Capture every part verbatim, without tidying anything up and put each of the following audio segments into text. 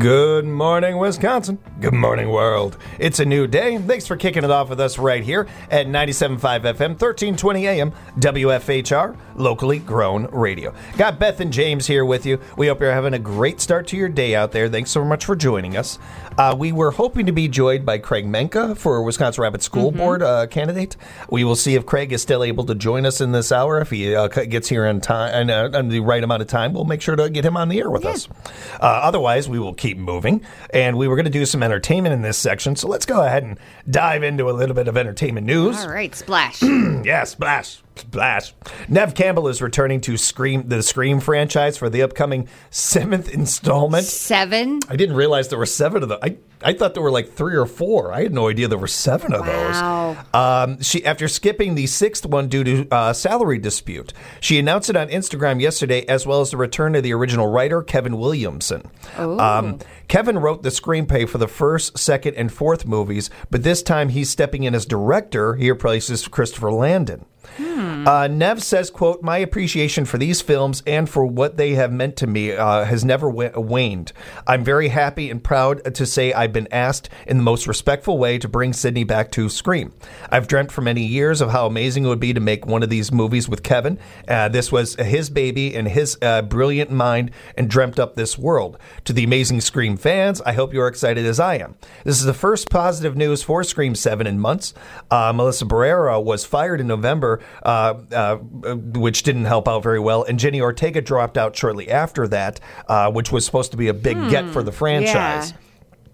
Good morning, Wisconsin. Good morning, world. It's a new day. Thanks for kicking it off with us right here at ninety-seven point five F M, thirteen twenty A M, W F H R, locally grown radio. Got Beth and James here with you. We hope you're having a great start to your day out there. Thanks so much for joining us. Uh, we were hoping to be joined by Craig Menka for Wisconsin Rapids School mm-hmm. Board uh, candidate. We will see if Craig is still able to join us in this hour. If he uh, gets here in time, uh, in the right amount of time, we'll make sure to get him on the air with yeah. us. Uh, otherwise, we will keep moving, and we were going to do some entertainment in this section, so let's go ahead and dive into a little bit of entertainment news. All right, splash. Yeah, splash. Splash. Nev Campbell is returning to Scream, the Scream franchise for the upcoming seventh installment. Seven? I didn't realize there were seven of them. I, I thought there were like three or four. I had no idea there were seven of wow. those. Um, she, after skipping the sixth one due to uh, salary dispute, she announced it on Instagram yesterday, as well as the return of the original writer, Kevin Williamson. Um, Kevin wrote the screenplay for the first, second, and fourth movies, but this time he's stepping in as director. He replaces Christopher Landon. Hmm. Uh, Nev says, quote, "My appreciation for these films and for what they have meant to me uh, has never w- waned. I'm very happy and proud to say I've been asked in the most respectful way to bring Sydney back to Scream. I've dreamt for many years of how amazing it would be to make one of these movies with Kevin. Uh, this was his baby and his uh, brilliant mind, and dreamt up this world. To the amazing Scream fans, I hope you're excited as I am. This is the first positive news for Scream seven in months. Uh, Melissa Barrera was fired in November, Uh, uh, which didn't help out very well. And Jenny Ortega dropped out shortly after that, uh, which was supposed to be a big hmm. get for the franchise. Yeah.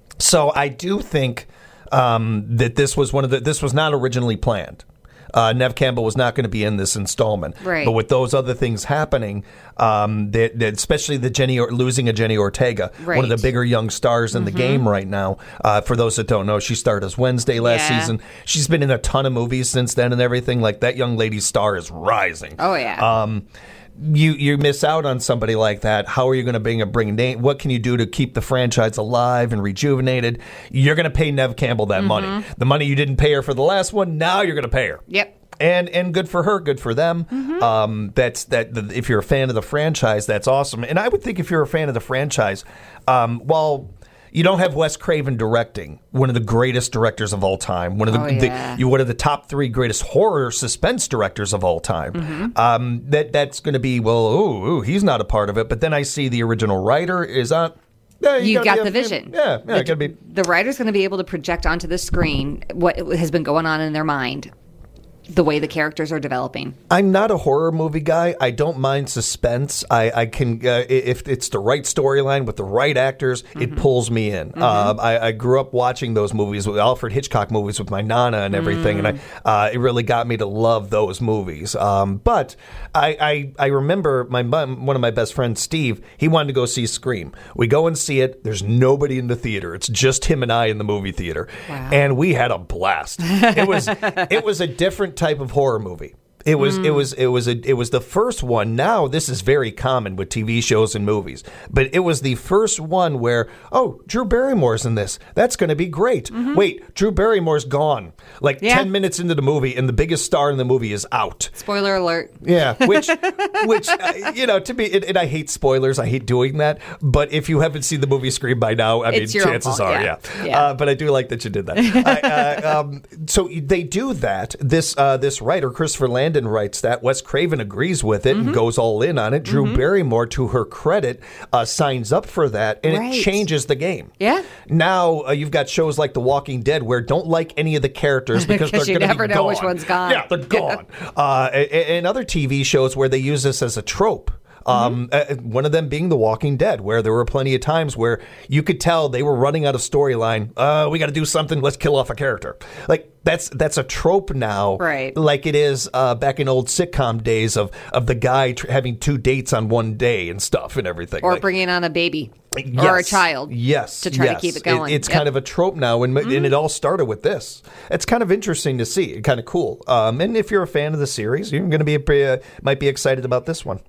So I do think um, that this was one of the, this was not originally planned. Uh, Nev Campbell was not going to be in this installment. Right. But with those other things happening, um, that, that especially the Jenny or, losing a Jenny Ortega, right. one of the bigger young stars in mm-hmm. the game right now. Uh, for those that don't know, she starred as Wednesday last yeah. season. She's been in a ton of movies since then and everything. Like, that young lady's star is rising. Oh, yeah. Um, You you miss out on somebody like that. How are you going to bring a bring name? What can you do to keep the franchise alive and rejuvenated? You're going to pay Nev Campbell that mm-hmm. money. The money you didn't pay her for the last one, now you're going to pay her. Yep. And and good for her, good for them. Mm-hmm. Um, that's that. The, if you're a fan of the franchise, that's awesome. And I would think if you're a fan of the franchise, um, while you don't have Wes Craven directing, one of the greatest directors of all time, one of the, oh, yeah. the you one of the top three greatest horror suspense directors of all time. Mm-hmm. Um, that that's going to be well. Ooh, ooh, he's not a part of it. But then I see the original writer is on. Yeah, you, you got the have, vision. Yeah, yeah. The, gotta be. the writer's going to be able to project onto the screen what has been going on in their mind. The way the characters are developing. I'm not a horror movie guy. I don't mind suspense. I, I can, uh, if it's the right storyline with the right actors, mm-hmm. it pulls me in. Mm-hmm. Um, I, I grew up watching those movies, with Alfred Hitchcock movies with my Nana and everything, mm. and I, uh, it really got me to love those movies. Um, but I, I, I remember my one of my best friends, Steve, he wanted to go see Scream. We go and see it. There's nobody in the theater. It's just him and I in the movie theater. Wow. And we had a blast. It was it was a different type of horror movie. It was mm. it was it was a it was the first one. Now this is very common with T V shows and movies, but it was the first one where, oh, Drew Barrymore's in this. That's going to be great. Mm-hmm. Wait, Drew Barrymore's gone. Like yeah. ten minutes into the movie, and the biggest star in the movie is out. Spoiler alert. Yeah, which which uh, you know, to me, and, and I hate spoilers. I hate doing that. But if you haven't seen the movie Scream by now, I it's mean, chances are, yeah. yeah. yeah. Uh, but I do like that you did that. I, uh, um, so they do that. This uh, this writer, Christopher Landon, writes that. Wes Craven agrees with it mm-hmm. and goes all in on it. Drew mm-hmm. Barrymore, to her credit, uh, signs up for that, and right. it changes the game. Yeah. Now uh, you've got shows like The Walking Dead where don't like any of the characters because they're going to be gone. You never know which one's gone. Yeah, they're gone. uh, and, and other T V shows where they use this as a trope. Um, mm-hmm. uh, one of them being The Walking Dead, where there were plenty of times where you could tell they were running out of storyline. Uh, we got to do something. Let's kill off a character. Like that's that's a trope now, right? Like it is uh, back in old sitcom days of of the guy tr- having two dates on one day and stuff and everything, or like, bringing on a baby yes, or a child, yes, to try yes. to keep it going. It, it's yep. kind of a trope now, and, mm-hmm. and it all started with this. It's kind of interesting to see, kind of cool. Um, and if you're a fan of the series, you're going to be uh, might be excited about this one.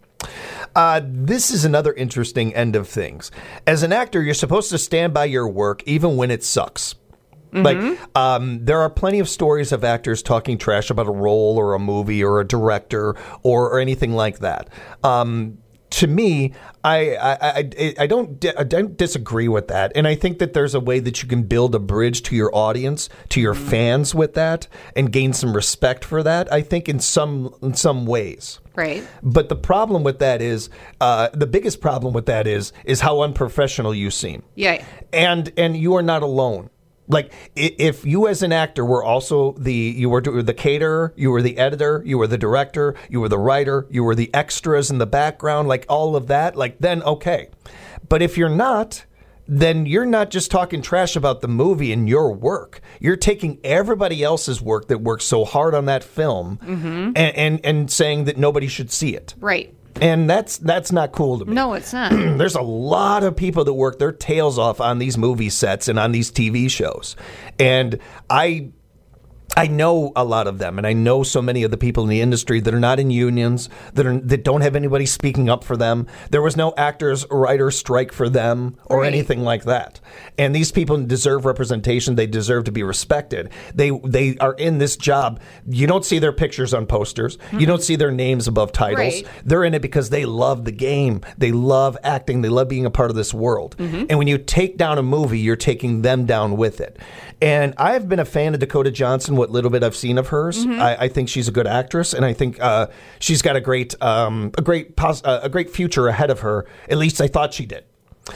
Uh, this is another interesting end of things. As an actor, you're supposed to stand by your work even when it sucks. Mm-hmm. Like, um, there are plenty of stories of actors talking trash about a role or a movie or a director or, or anything like that. Um, to me, I I, I, I, don't di- I don't disagree with that. And I think that there's a way that you can build a bridge to your audience, to your mm-hmm. fans with that, and gain some respect for that, I think, in some in some ways. Right. But the problem with that is, uh, the biggest problem with that is, is how unprofessional you seem. Yeah. And and you are not alone. Like, if you as an actor were also the, you were the caterer, you were the editor, you were the director, you were the writer, you were the extras in the background, like all of that, like then okay. But if you're not, then you're not just talking trash about the movie and your work. You're taking everybody else's work that worked so hard on that film mm-hmm. and, and, and saying that nobody should see it. Right. And that's that's not cool to me. No, it's not. There's a lot of people that work their tails off on these movie sets and on these T V shows. And I I know a lot of them, and I know so many of the people in the industry that are not in unions, that are that don't have anybody speaking up for them. There was no actors writers strike for them or right. anything like that. And these people deserve representation. They deserve to be respected. They they are in this job. You don't see their pictures on posters. Mm-hmm. You don't see their names above titles. Right. They're in it because they love the game. They love acting. They love being a part of this world. Mm-hmm. And when you take down a movie, you're taking them down with it. And I've been a fan of Dakota Johnson, what little bit I've seen of hers. Mm-hmm. I, I think she's a good actress, and I think uh, she's got a great, um, a great, pos- uh, a great future ahead of her. At least I thought she did.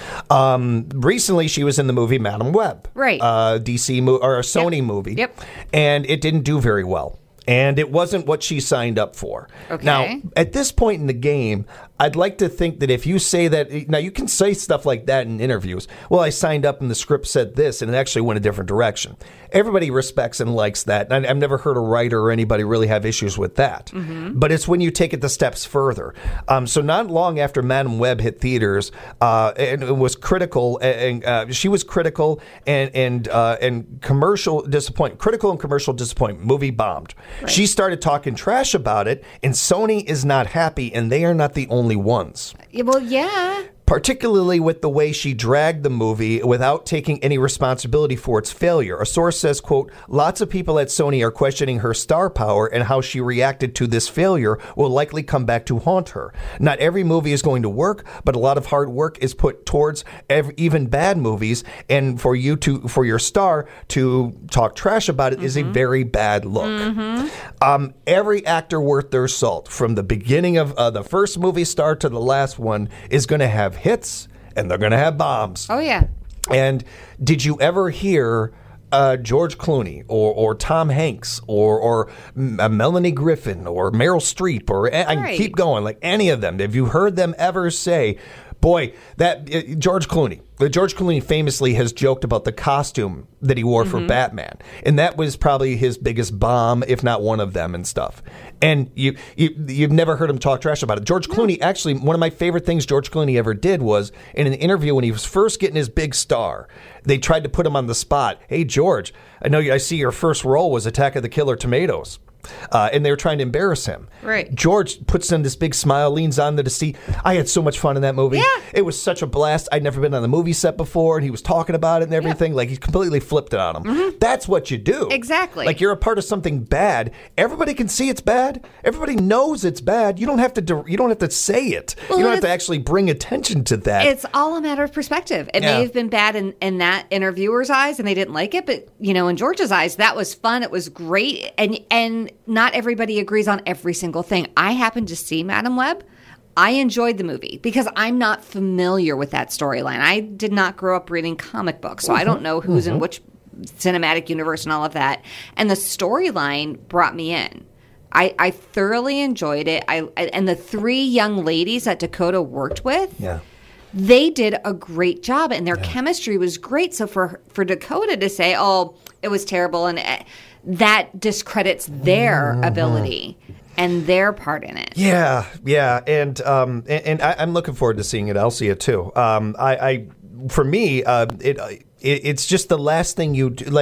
Um, recently, she was in the movie Madam Web, right? Uh, D C mo- or a Sony yep. movie, yep. And it didn't do very well. And it wasn't what she signed up for. Okay. Now, at this point in the game, I'd like to think that if you say that, now you can say stuff like that in interviews. Well, I signed up and the script said this, and it actually went a different direction. Everybody respects and likes that. And I've never heard a writer or anybody really have issues with that. Mm-hmm. But it's when you take it the steps further. Um, so not long after Madam Web hit theaters, uh, and it was critical, and uh, she was critical and and uh, and commercial disappointment, critical and commercial disappointment. Movie bombed. Right. She started talking trash about it, and Sony is not happy, and they are not the only ones. Well, yeah. Particularly with the way she dragged the movie without taking any responsibility for its failure. A source says, quote, lots of people at Sony are questioning her star power, and how she reacted to this failure will likely come back to haunt her. Not every movie is going to work, but a lot of hard work is put towards every, even bad movies, and for you to, for your star to talk trash about it mm-hmm. is a very bad look. Mm-hmm. Um, every actor worth their salt, from the beginning of uh, the first movie star to the last one, is going to have hits, and they're going to have bombs. Oh, yeah. And did you ever hear uh, George Clooney or, or Tom Hanks or, or uh, Melanie Griffin or Meryl Streep or I can right. keep going, like any of them? Have you heard them ever say, boy, that uh, George Clooney, George Clooney famously has joked about the costume that he wore mm-hmm. for Batman. And that was probably his biggest bomb, if not one of them and stuff. And you, you, you've never heard him talk trash about it. George Clooney, actually, one of my favorite things George Clooney ever did was in an interview when he was first getting his big star, they tried to put him on the spot. Hey, George, I know you, I see your first role was Attack of the Killer Tomatoes. Uh, and they were trying to embarrass him. Right. George puts on this big smile, leans on there to see. I had so much fun in that movie. Yeah. It was such a blast. I'd never been on the movie set before, and he was talking about it and everything. Yeah. Like, he completely flipped it on him. Mm-hmm. That's what you do. Exactly. Like, you're a part of something bad. Everybody can see it's bad. Everybody knows it's bad. You don't have to. You don't have to say it. Well, you don't have to actually bring attention to that. It's all a matter of perspective. It yeah. may have been bad in, in that interviewer's eyes, and they didn't like it. But you know, in George's eyes, that was fun. It was great, and and not everybody agrees on every single thing. I happened to see Madam Web. I enjoyed the movie because I'm not familiar with that storyline. I did not grow up reading comic books, so mm-hmm. I don't know who's mm-hmm. in which cinematic universe and all of that. And the storyline brought me in. I, I thoroughly enjoyed it. I and the three young ladies that Dakota worked with, yeah. they did a great job, and their yeah. chemistry was great. So for for Dakota to say, "Oh, it was terrible," and uh, that discredits their mm-hmm. ability and their part in it. Yeah, yeah, and um, and, and I, I'm looking forward to seeing it. I'll see it too. Um, I, I for me, uh, it, it it's just the last thing you do. Like,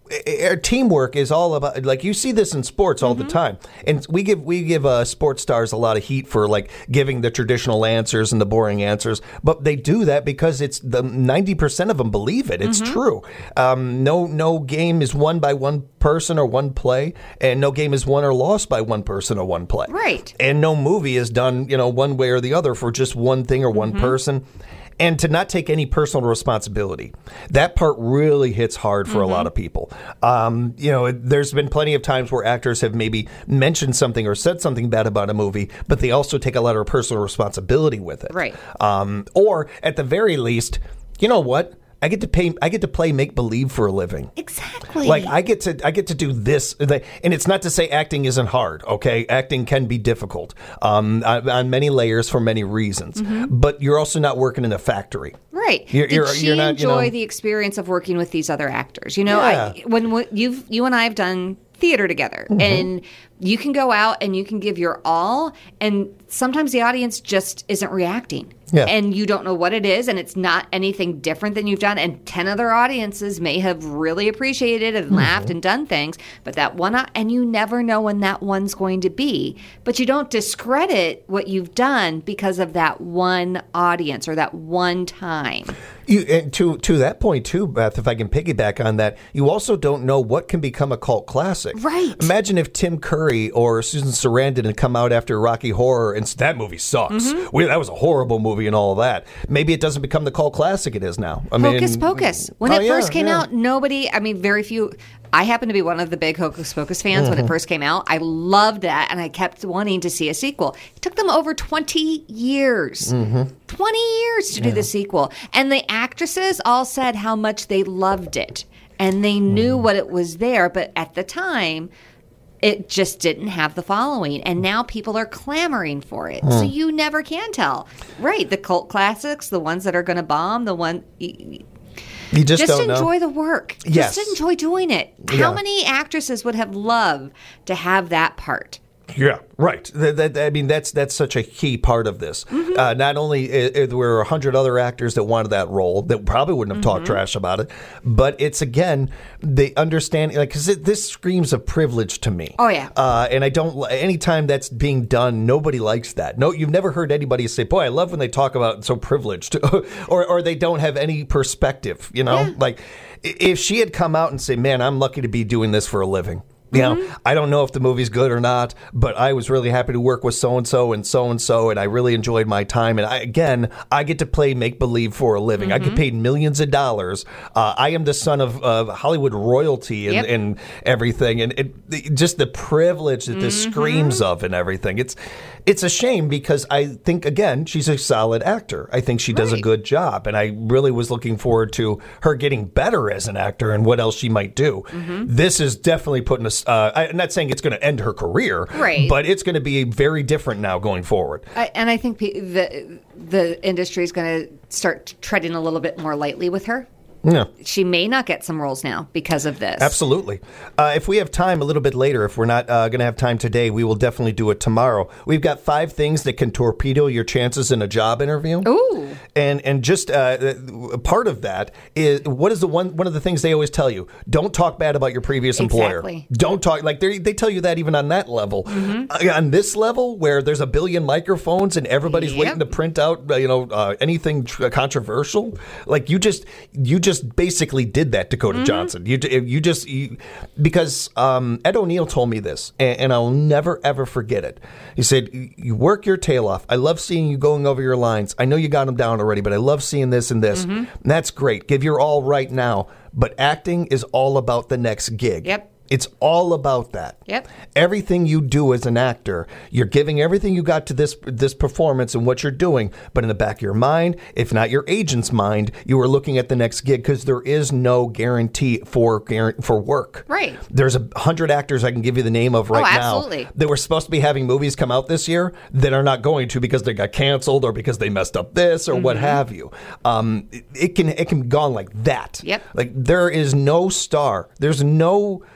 our teamwork is all about, like, you see this in sports all mm-hmm. the time, and we give we give uh, sports stars a lot of heat for like giving the traditional answers and the boring answers, but they do that because it's the ninety percent of them believe it. It's mm-hmm. true. Um, no no game is won by one person or one play, and no game is won or lost by one person or one play. Right. And no movie is done, you know, one way or the other for just one thing or one mm-hmm. person. And to not take any personal responsibility. That part really hits hard for mm-hmm. a lot of people. Um, you know, there's been plenty of times where actors have maybe mentioned something or said something bad about a movie, but they also take a lot of personal responsibility with it. Right. Um, or at the very least, you know what? I get to pay. I get to play make believe for a living. Exactly. Like I get to. I get to do this, and it's not to say acting isn't hard. Okay, acting can be difficult um, on, on many layers for many reasons. Mm-hmm. But you're also not working in a factory. Right. You're, Did you're, she you're not, enjoy you know, the experience of working with these other actors? You know, yeah. I, when, when you've you and I have done theater together, mm-hmm. and you can go out and you can give your all, and sometimes the audience just isn't reacting. Yeah. And you don't know what it is, and it's not anything different than you've done. And ten other audiences may have really appreciated and mm-hmm. laughed and done things, but that one, and you never know when that one's going to be. But you don't discredit what you've done because of that one audience or that one time. You, and to to that point too, Beth, if I can piggyback on that, you also don't know what can become a cult classic. Right. Imagine if Tim Curry or Susan Sarandon had come out after Rocky Horror and that movie sucks. Mm-hmm. We, that was a horrible movie and all of that. Maybe it doesn't become the cult classic it is now. I Hocus mean, Pocus. When oh, it first yeah, came yeah. out, nobody, I mean, very few. I happen to be one of the big Hocus Pocus fans mm-hmm. when it first came out. I loved that, and I kept wanting to see a sequel. It took them over twenty years. Mm-hmm. twenty years to do yeah. the sequel. And the actresses all said how much they loved it, and they knew mm. what it was there, but at the time, it just didn't have the following. And now people are clamoring for it. Mm. So you never can tell. Right, the cult classics, the ones that are going to bomb, the one... You just, just don't enjoy know. the work. Yes. Just enjoy doing it. Yeah. How many actresses would have loved to have that part? Yeah, right. That, that, I mean, that's that's such a key part of this. Mm-hmm. Uh, not only uh, there were a hundred other actors that wanted that role that probably wouldn't have mm-hmm. talked trash about it, but it's again they understand, like, because this screams of privilege to me. Oh yeah. Uh, and I don't. Anytime that's being done, nobody likes that. No, you've never heard anybody say, "Boy, I love when they talk about so privileged," or or they don't have any perspective. You know, yeah. like if she had come out and say, "Man, I'm lucky to be doing this for a living." You know, mm-hmm. I don't know if the movie's good or not, but I was really happy to work with so-and-so and so-and-so, and I really enjoyed my time. And I, again, I get to play make-believe for a living. Mm-hmm. I get paid millions of dollars. Uh, I am the son of uh, Hollywood royalty and, yep. and everything. And it, it, just the privilege that this mm-hmm. screams of and everything. It's it's a shame because I think, again, she's a solid actor. I think she does right. a good job. And I really was looking forward to her getting better as an actor and what else she might do. Mm-hmm. This is definitely putting us... Uh, I'm not saying it's going to end her career, right. but it's going to be very different now going forward. I, and I think the the industry is going to start treading a little bit more lightly with her. Yeah. She may not get some roles now because of this. Absolutely. Uh, if we have time a little bit later, if we're not uh, going to have time today, we will definitely do it tomorrow. We've got five things that can torpedo your chances in a job interview. Ooh. And and just uh, part of that is, what is the one one of the things they always tell you? Don't talk bad about your previous employer. Exactly. Don't talk, like they they tell you that even on that level. Mm-hmm. Uh, on this level, where there's a billion microphones and everybody's yep. waiting to print out, uh, you know, uh, anything tr- controversial, like you just you just basically did that, Dakota mm-hmm. Johnson. You you just you, because um, Ed O'Neill told me this, and, and I'll never ever forget it. He said, "You work your tail off. I love seeing you going over your lines. I know you got them down already, but I love seeing this and this. Mm-hmm. And that's great. Give your all right now. But acting is all about the next gig." Yep. It's all about that. Yep. Everything you do as an actor, you're giving everything you got to this this performance and what you're doing. But in the back of your mind, if not your agent's mind, you are looking at the next gig because there is no guarantee for for work. Right. There's a hundred actors I can give you the name of right oh, now absolutely. that were supposed to be having movies come out this year that are not going to because they got canceled or because they messed up this or mm-hmm. what have you. Um, it, it can it can go on like that. Yep. Like there is no star. There's no.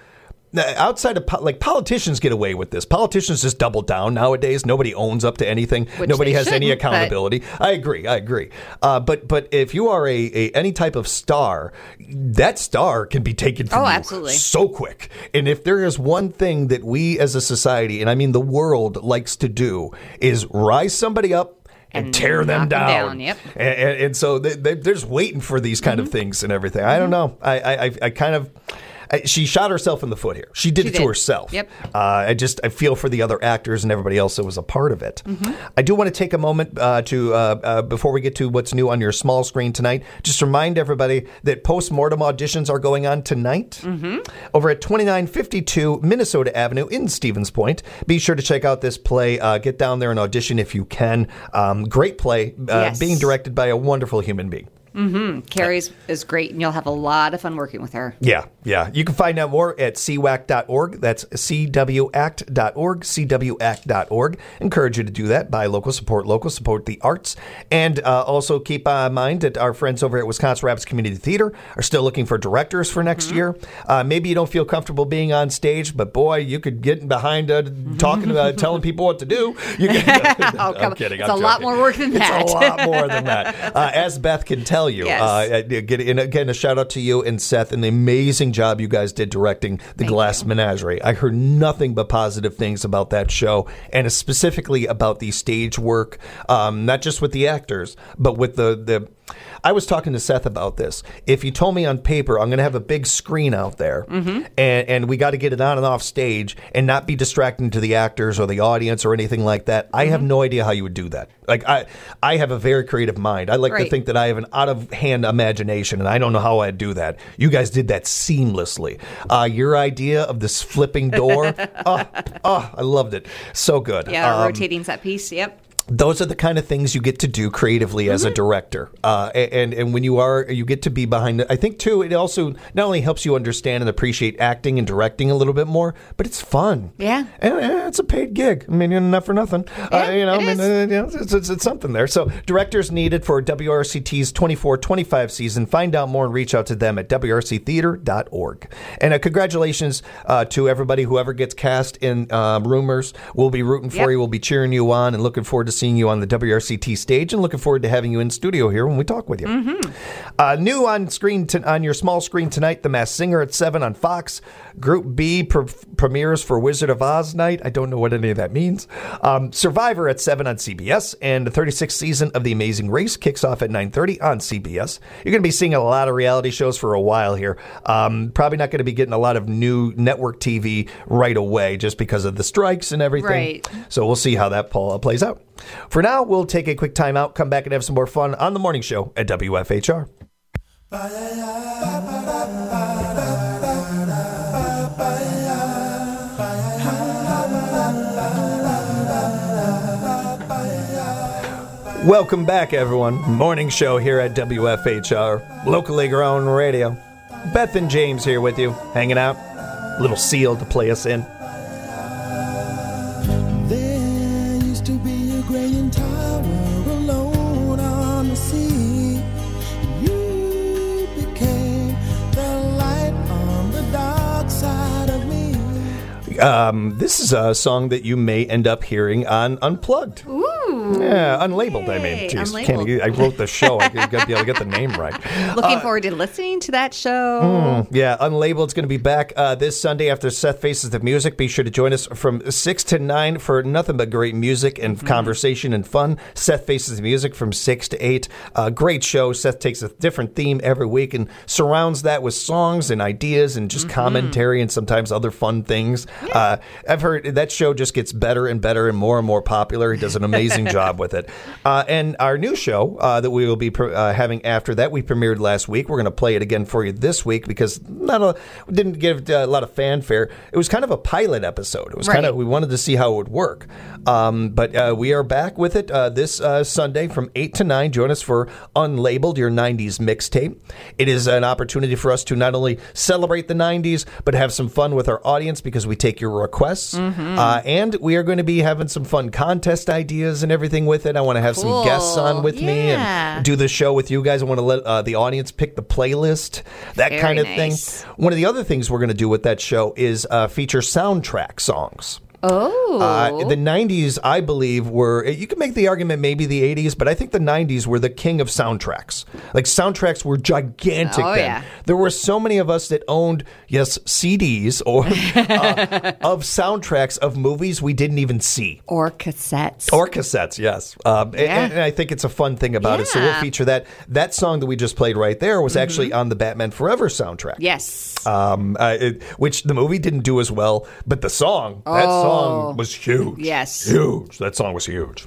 outside of po- like politicians get away with this. Politicians just double down nowadays. Nobody owns up to anything. Which Nobody has any shouldn't, accountability. but- I agree. I agree. Uh, but but if you are a, a any type of star, that star can be taken from Oh, you absolutely. so quick. And if there is one thing that we as a society, and I mean the world, likes to do, is rise somebody up and, And tear them knock them down. down, yep. And, and, and so they, they, they're just waiting for these kind Mm-hmm. of things and everything. I don't know. I I, I, I kind of. I, she shot herself in the foot here. She did She it to did. herself. Yep. Uh, I just I feel for the other actors and everybody else that was a part of it. Mm-hmm. I do want to take a moment uh, to uh, uh, before we get to what's new on your small screen tonight. Just remind everybody that post-mortem auditions are going on tonight Mm-hmm. over at twenty-nine fifty-two Minnesota Avenue in Stevens Point. Be sure to check out this play. Uh, get down there and audition if you can. Um, great play, uh, Yes. being directed by a wonderful human being. Mm-hmm. Carrie's is great, and you'll have a lot of fun working with her. Yeah, yeah. You can find out more at c w a c dot org. That's c w act dot org, c w act dot org. Encourage you to do that. Buy local, support local, support the arts. And uh, also keep uh, in mind that our friends over at Wisconsin Rapids Community Theater are still looking for directors for next mm-hmm. year. Uh, maybe you don't feel comfortable being on stage, but boy, you could get behind uh, talking about telling people what to do. You can, oh, come I'm kidding. It's I'm a lot joking. more work than that. It's a lot more than that. Uh, as Beth can tell you. Yes. Uh, get, and again, a shout out to you and Seth and the amazing job you guys did directing The Thank Glass you. Menagerie. I heard nothing but positive things about that show, and specifically about the stage work, um, not just with the actors, but with the the. I was talking to Seth about this. If you told me on paper, I'm going to have a big screen out there, mm-hmm. and, and we got to get it on and off stage and not be distracting to the actors or the audience or anything like that, I Mm-hmm. have no idea how you would do that. Like I, I have a very creative mind. I like Right. to think that I have an out-of-hand imagination, and I don't know how I'd do that. You guys did that seamlessly. Uh, your idea of this flipping door, oh, oh, I loved it. So good. Yeah, Um, rotating set piece. Yep. those are the kind of things you get to do creatively mm-hmm. as a director. Uh, and, and when you are, you get to be behind it. I think, too, it also not only helps you understand and appreciate acting and directing a little bit more, but it's fun. Yeah. And, and it's a paid gig. I mean, not for nothing. Yeah, uh, you know, it I mean, is. uh, you know, it's, it's, it's something there. So directors needed for W R C T's twenty-four twenty-five season. Find out more and reach out to them at w r c theater dot org. And uh, congratulations uh, to everybody, whoever gets cast in uh, Rumors. We'll be rooting for Yep. you. We'll be cheering you on and looking forward to seeing you on the W R C T stage and looking forward to having you in studio here when we talk with you. Mm-hmm. Uh, new on screen to, on your small screen tonight, The Masked Singer at seven on Fox. Group B pre- premieres for Wizard of Oz night. I don't know what any of that means. Um, Survivor at seven on C B S, and the thirty-sixth season of The Amazing Race kicks off at nine thirty on C B S. You're going to be seeing a lot of reality shows for a while here. Um, probably not going to be getting a lot of new network T V right away just because of the strikes and everything. Right. So we'll see how that poll plays out. For now, we'll take a quick time out, come back and have some more fun on the morning show at W F H R. Welcome back, everyone. Morning show here at W F H R, locally grown radio. Beth and James here with you, hanging out. Little seal to play us in. There used to be a graying tower alone on the sea. You became the light on the dark side of me. Um, this is a song that you may end up hearing on Unplugged. Ooh. Yeah, unlabeled, I mean. Yay, Jeez, Unlabeled. can't, I wrote the show. I got to be able to get the name right. Looking Uh, forward to listening to that show. Yeah, Unlabeled is going to be back uh, this Sunday after Seth Faces the Music. Be sure to join us from six to nine for nothing but great music and Mm-hmm. conversation and fun. Seth Faces the Music from six to eight. Uh, great show. Seth takes a different theme every week and surrounds that with songs and ideas and just Mm-hmm. commentary and sometimes other fun things. Yeah. Uh, I've heard that show just gets better and better and more and more popular. He does an amazing job with it. Uh, and our new show uh, that we will be pre- uh, having after that, we premiered last week. We're going to play it again for you this week because not a, we didn't give uh, a lot of fanfare. It was kind of a pilot episode. It was Right. kind of, we wanted to see how it would work. Um, but uh, we are back with it uh, this uh, Sunday from eight to nine. Join us for Unlabeled, your nineties mixtape. It is an opportunity for us to not only celebrate the nineties, but have some fun with our audience because we take your requests. Mm-hmm. Uh, and we are going to be having some fun contest ideas and everything everything with it. I want to have Cool. some guests on with me Yeah. and do the show with you guys. I want to let uh, the audience pick the playlist, that Very kind of nice. thing. One of the other things we're going to do with that show is uh, feature soundtrack songs. Oh. Uh, the nineties, I believe, were, you can make the argument maybe the eighties, but I think the nineties were the king of soundtracks. Like, soundtracks were gigantic Oh, then. yeah. There were so many of us that owned, yes, C Ds or uh, of soundtracks of movies we didn't even see. Or cassettes. Or cassettes, yes. Um, Yeah. and, and I think it's a fun thing about it. So we'll Yeah. feature that. That song that we just played right there was actually on the Batman Forever soundtrack. Yes. Um, uh, it, which the movie didn't do as well, but the song, that song was huge. Yes. Huge. That song was huge.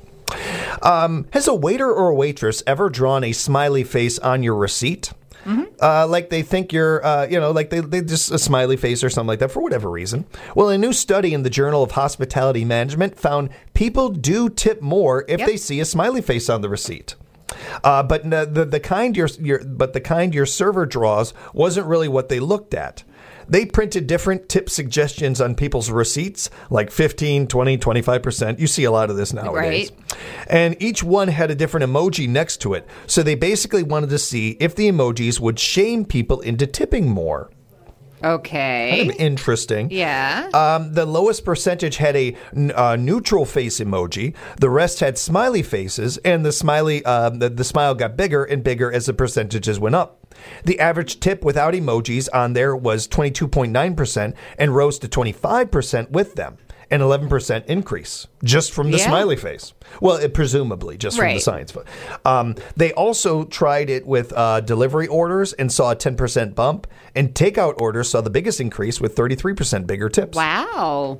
Um, has a waiter or a waitress ever drawn a smiley face on your receipt? Mm-hmm. Uh, like they think you're, uh, you know, like they, they just a smiley face or something like that for whatever reason. Well, a new study in the Journal of Hospitality Management found people do tip more if Yep. they see a smiley face on the receipt. Uh, but the, the the kind your, your but the kind your server draws wasn't really what they looked at. They printed different tip suggestions on people's receipts, like fifteen, twenty, twenty-five percent. You see a lot of this nowadays. Right. And each one had a different emoji next to it. So they basically wanted to see if the emojis would shame people into tipping more. Okay. Kind of interesting. Yeah. Um, the lowest percentage had a uh, neutral face emoji. The rest had smiley faces, and the smiley, uh, the, the smile got bigger and bigger as the percentages went up. The average tip without emojis on there was twenty-two point nine percent and rose to twenty-five percent with them. An eleven percent increase just from the Yeah. smiley face. Well, it, presumably just from the Right. science. Um, they also tried it with uh, delivery orders and saw a ten percent bump. And takeout orders saw the biggest increase with thirty-three percent bigger tips. Wow.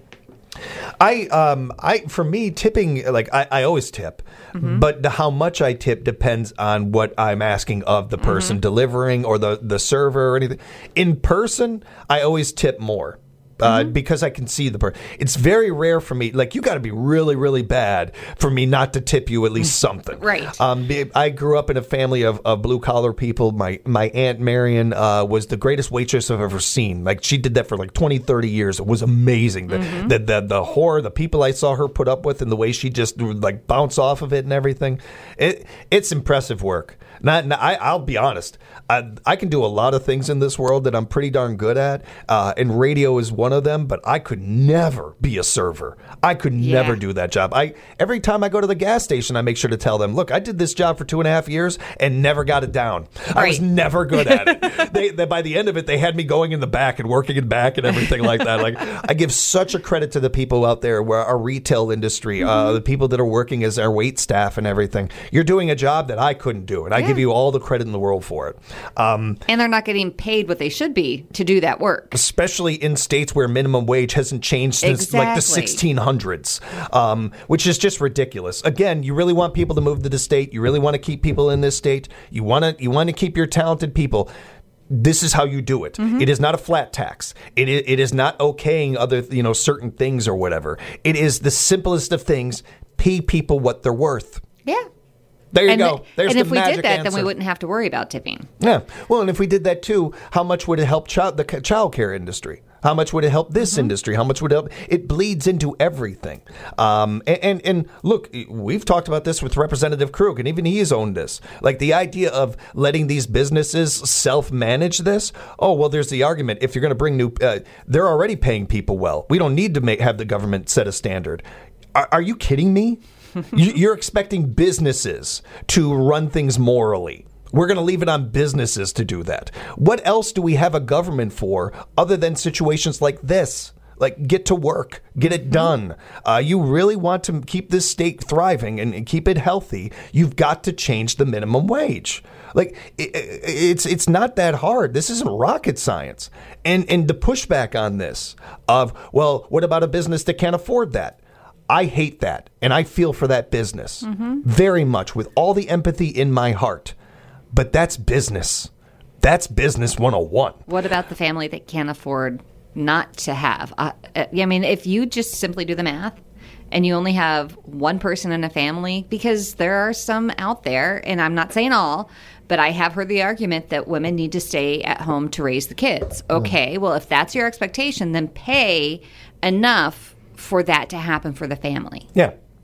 I, um, I, for me, tipping, like I, I always tip, Mm-hmm. but the, how much I tip depends on what I'm asking of the person Mm-hmm. delivering or the, the server or anything. In person, I always tip more. Uh, Mm-hmm. because I can see the person. It's very rare for me. Like, you got to be really, really bad for me not to tip you at least something. Right. Um, I grew up in a family of, of blue collar people. My my Aunt Marion uh, was the greatest waitress I've ever seen. Like, she did that for like twenty, thirty years. It was amazing. The, Mm-hmm. the, the, the horror, the people I saw her put up with, and the way she just would like bounce off of it and everything. It It's impressive work. Not, not I, I'll be honest. I, I can do a lot of things in this world that I'm pretty darn good at, uh, and radio is one of them. But I could never be a server. I could Yeah. never do that job. I every time I go to the gas station, I make sure to tell them, "Look, I did this job for two and a half years and never got it down. I was Right. never good at it." they, they, by the end of it, they had me going in the back and working in back and everything like that. Like, I give such a credit to the people out there, where our retail industry, Mm-hmm. uh, the people that are working as our wait staff and everything. You're doing a job that I couldn't do, and I Yeah. give you all the credit in the world for it. Um, And they're not getting paid what they should be to do that work. especially in states where minimum wage hasn't changed since like the Exactly. sixteen hundreds, um, which is just ridiculous. Again, you really want people to move to the state. You really want to keep people in this state. You want to you want to keep your talented people. This is how you do it. Mm-hmm. It is not a flat tax. It is, it is not okaying other, you know, certain things or whatever. It is the simplest of things. Pay people what they're worth. Yeah. There you and go. There's and the if we magic did that, answer. then we wouldn't have to worry about tipping. Yeah. Well, and if we did that too, how much would it help child, the child care industry? How much would it help this industry? How much would it help? It bleeds into everything. Um, and, and, and look, we've talked about this with Representative Krug, and even he has owned this. Like, the idea of letting these businesses self-manage this. Oh, well, there's the argument. If you're going to bring new, uh, they're already paying people well. We don't need to make, have the government set a standard. Are, are you kidding me? You- You're expecting businesses to run things morally. We're going to leave it on businesses to do that. What else do we have a government for other than situations like this? Like, get to work, get it done. Uh, you really want to keep this state thriving and, and keep it healthy, you've got to change the minimum wage. Like, it, it's it's not that hard. This isn't rocket science. And and the pushback on this of, well, what about a business that can't afford that? I hate that, and I feel for that business very much with all the empathy in my heart. But that's business. That's business one oh one. What about the family that can't afford not to have? Uh, uh, I mean, if you just simply do the math and you only have one person in a family, because there are some out there, and I'm not saying all, but I have heard the argument that women need to stay at home to raise the kids. Okay, well, if that's your expectation, then pay enough for that to happen for the family. Yeah.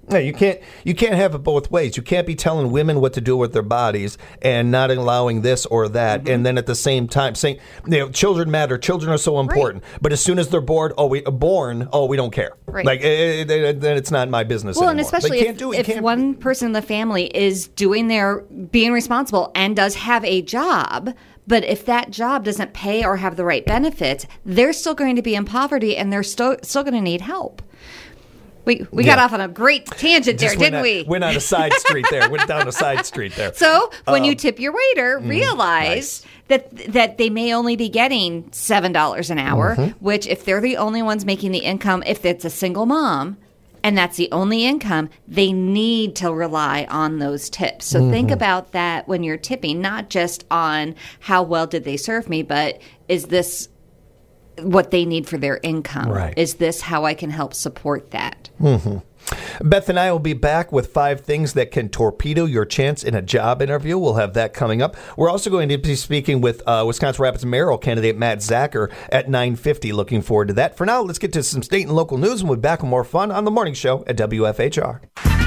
No, you can't. You can't have it both ways. You can't be telling women what to do with their bodies and not allowing this or that, mm-hmm. and then at the same time saying, you know, children matter. Children are so important. Right. But as soon as they're bored, oh, we born, oh, we don't care. Right. Like it, it, then it's not my business well, anymore. and especially if, do, if one person in the family is doing their being responsible and does have a job. But if that job doesn't pay or have the right benefits, they're still going to be in poverty and they're still still going to need help. We we yeah. got off on a great tangent there, Just didn't went we? On, went on a side street there. Went down a side street there. So when um, you tip your waiter, realize nice. that that they may only be getting seven dollars an hour, mm-hmm. which if they're the only ones making the income, if it's a single mom, and that's the only income, they need to rely on those tips. So mm-hmm. think about that when you're tipping, not just on how well did they serve me, but is this what they need for their income? Right. Is this how I can help support that? Mm-hmm. Beth and I will be back with five things that can torpedo your chance in a job interview. We'll have that coming up. We're also going to be speaking with uh, Wisconsin Rapids mayoral candidate Matt Zacher at nine fifty. Looking forward to that. For now, let's get to some state and local news, and we'll be back with more fun on The Morning Show at W F H R.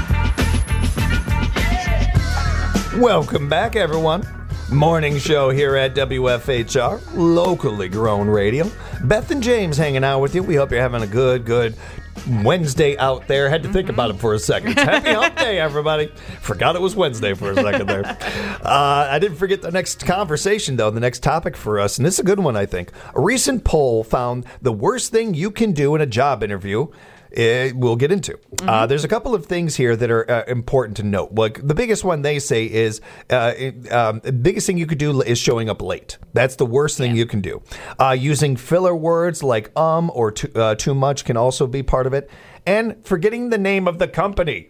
Welcome back, everyone. Morning show here at W F H R, locally grown radio. Beth and James hanging out with you. We hope you're having a good, good Wednesday out there. Had to think about it for a second. Happy hump day, everybody. Forgot it was Wednesday for a second there. Uh, I didn't forget the next conversation, though, the next topic for us, and this is a good one, I think. A recent poll found the worst thing you can do in a job interview. It, we'll get into. Mm-hmm. Uh, there's a couple of things here that are uh, important to note. Like the biggest one they say is uh, it, um, the biggest thing you could do is showing up late. That's the worst thing yeah. you can do. Uh, using filler words like um or too, uh, too much can also be part of it. And forgetting the name of the company.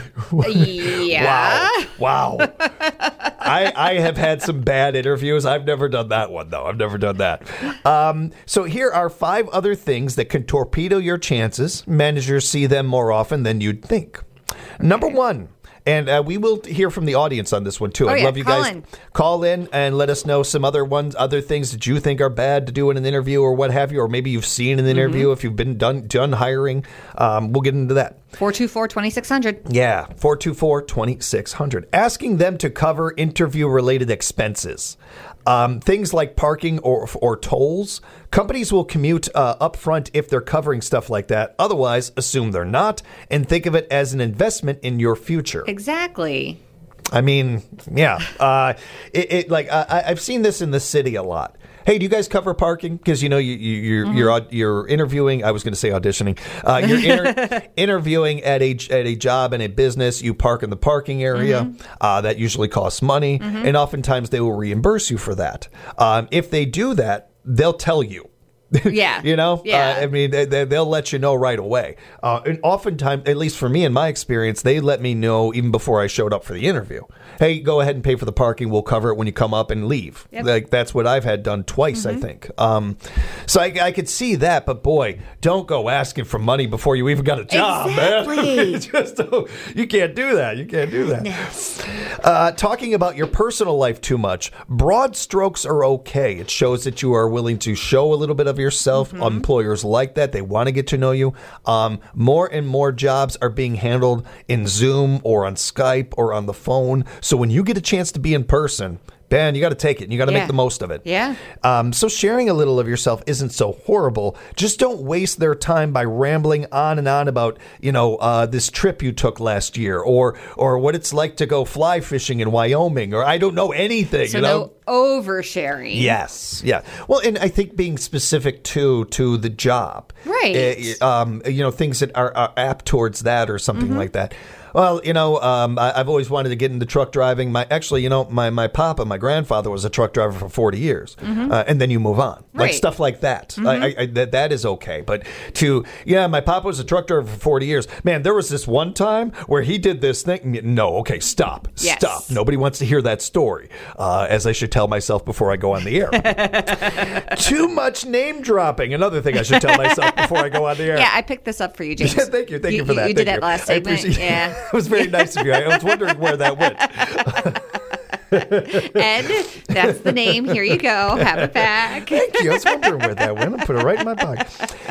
Yeah. Wow. Wow. I, I have had some bad interviews. I've never done that one, though. I've never done that. Um, so here are five other things that can torpedo your chances. Managers see them more often than you'd think. Okay. Number one. And uh, we will hear from the audience on this one, too. Oh, I'd yeah. love you call guys in. call in and let us know some other ones, other things that you think are bad to do in an interview or what have you, or maybe you've seen in an interview mm-hmm. if you've been done done hiring. Um, we'll get into that. four two four, two six zero zero. Yeah, four two four, two six zero zero. Asking them to cover interview-related expenses. Um, things like parking or or tolls. Companies will commute uh, up front if they're covering stuff like that. Otherwise, assume they're not and think of it as an investment in your future. Exactly. I mean, yeah. Uh, it, it like I, I've seen this in the city a lot. Hey, do you guys cover parking? Because you know you, you, you're mm-hmm. you're you're interviewing. I was going to say auditioning. Uh, you're inter- interviewing at a at a job and a business. You park in the parking area. Mm-hmm. Uh, that usually costs money, mm-hmm. and oftentimes they will reimburse you for that. Um, if they do that, they'll tell you. Yeah. You know? Yeah. Uh, I mean, they, they, they'll let you know right away. Uh, and oftentimes, at least for me in my experience, they let me know even before I showed up for the interview. Hey, go ahead and pay for the parking. We'll cover it when you come up and leave. Yep. Like that's what I've had done twice, mm-hmm. I think. Um, so I, I could see that, but boy, don't go asking for money before you even got a job, exactly. man. Just don't, you can't do that. You can't do that. Yes. Uh, talking about your personal life too much. Broad strokes are okay. It shows that you are willing to show a little bit of yourself. Mm-hmm. Employers like that. They want to get to know you. Um, more and more jobs are being handled in Zoom or on Skype or on the phone. So when you get a chance to be in person, Ben, you got to take it. And you got to yeah. make the most of it. Yeah. Um, so sharing a little of yourself isn't so horrible. Just don't waste their time by rambling on and on about, you know, uh, this trip you took last year, or or what it's like to go fly fishing in Wyoming, or I don't know anything. So you know? no oversharing. Yes. Yeah. Well, and I think being specific to to the job, right? Uh, um, you know, things that are, are apt towards that or something mm-hmm. like that. Well, you know, um, I, I've always wanted to get into truck driving. My actually, you know, my, my papa, my grandfather was a truck driver for forty years, mm-hmm. uh, and then you move on, right. like stuff like that. Mm-hmm. I, I, I, that that is okay, but to yeah, my papa was a truck driver for forty years. Man, there was this one time where he did this thing. No, okay, stop, yes. stop. Nobody wants to hear that story, uh, as I should tell myself before I go on the air. Too much name dropping. Another thing I should tell myself before I go on the air. Yeah, I picked this up for you, James. thank you, thank you, you for that. You thank did that you. last segment. Yeah. It was very nice of you. I was wondering where that went. Ed, that's the name. Here you go. Have it back. Thank you. I was wondering where that went. I put it right in my pocket.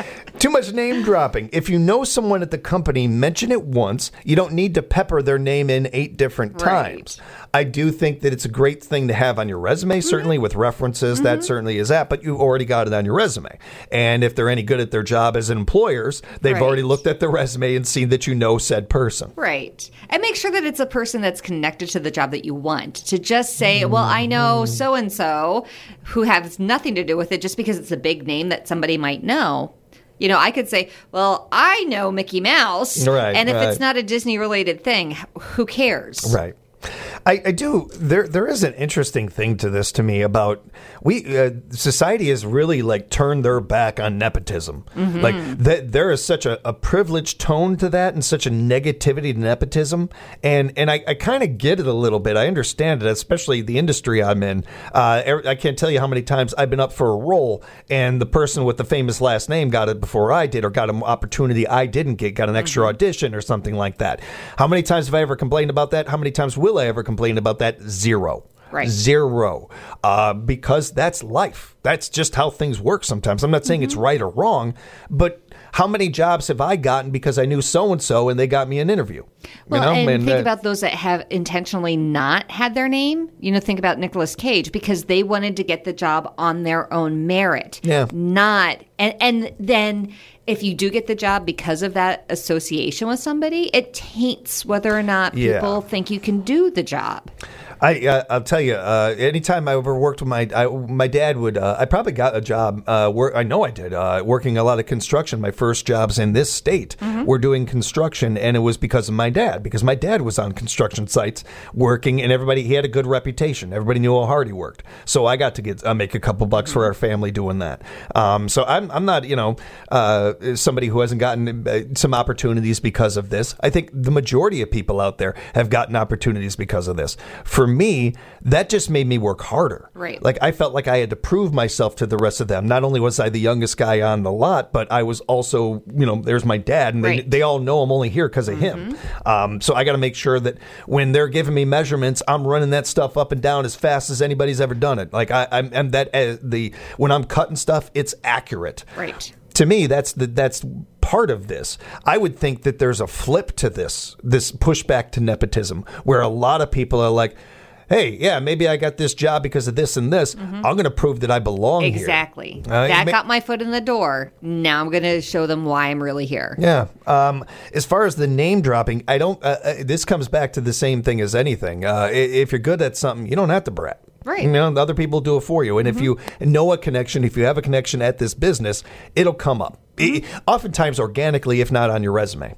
Too much name dropping. If you know someone at the company, mention it once. You don't need to pepper their name in eight different times. Right. I do think that it's a great thing to have on your resume, certainly with references. Mm-hmm. That certainly is that, but you already got it on your resume. And if they're any good at their job as employers, they've right. already looked at the resume and seen that you know said person. Right. And make sure that it's a person that's connected to the job that you want. To just say, mm-hmm. well, I know so-and-so who has nothing to do with it just because it's a big name that somebody might know. You know, I could say, well, I know Mickey Mouse. Right, and if right. it's not a Disney-related thing, who cares? Right. I, I do. There, there is an interesting thing to this to me about we uh, society has really like turned their back on nepotism. Mm-hmm. Like that, there is such a, a privileged tone to that, and such a negativity to nepotism. And and I, I kind of get it a little bit. I understand it, especially the industry I'm in. Uh, I can't tell you how many times I've been up for a role, and the person with the famous last name got it before I did, or got an opportunity I didn't get, got an extra mm-hmm. audition or something like that. How many times have I ever complained about that? How many times will I ever complain? Complain about that? Zero. Right. Zero. Uh, because that's life. That's just how things work sometimes. I'm not saying mm-hmm. it's right or wrong, but how many jobs have I gotten because I knew so-and-so and they got me an interview? Well, you know? and, and think uh, about those that have intentionally not had their name. You know, think about Nicolas Cage, because they wanted to get the job on their own merit. Yeah. Not, and, and then if you do get the job because of that association with somebody, it taints whether or not people Yeah. think you can do the job. I, uh, I'll tell you, uh, anytime I ever worked with my, I, my dad would, uh, I probably got a job, uh, work, I know I did, uh, working a lot of construction. My first jobs in this state mm-hmm. were doing construction, and it was because of my dad, because my dad was on construction sites working, and everybody, he had a good reputation. Everybody knew how hard he worked. So I got to get, uh, make a couple bucks mm-hmm. for our family doing that. Um, so I'm, I'm not, you know, uh, somebody who hasn't gotten uh, some opportunities because of this. I think the majority of people out there have gotten opportunities because of this. For me, that just made me work harder. Right. Like I felt like I had to prove myself to the rest of them. Not only was I the youngest guy on the lot, but I was also, you know, there's my dad, and right. they, they all know I'm only here because of mm-hmm. him. Um, so I got to make sure that when they're giving me measurements, I'm running that stuff up and down as fast as anybody's ever done it. Like I, I'm, I'm that uh, the when I'm cutting stuff, it's accurate. Right. To me, that's the that's part of this. I would think that there's a flip to this, this pushback to nepotism, where a lot of people are like, hey, yeah, maybe I got this job because of this and this. Mm-hmm. I'm going to prove that I belong exactly. here. Exactly. Uh, that may- got my foot in the door. Now I'm going to show them why I'm really here. Yeah. Um, as far as the name dropping, I don't. Uh, uh, this comes back to the same thing as anything. Uh, if you're good at something, you don't have to brag. Right. You know, other people do it for you. And mm-hmm. if you know a connection, if you have a connection at this business, it'll come up. Mm-hmm. It, oftentimes organically, if not on your resume.